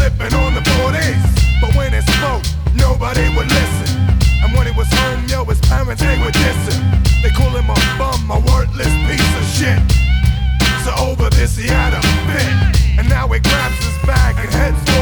flipping on the 40s. But when it spoke, nobody would listen. And when he was home, yo, his parents, they would diss him. They call him a bum, a worthless piece of shit. So over this he had a fit. And now he grabs his bag and heads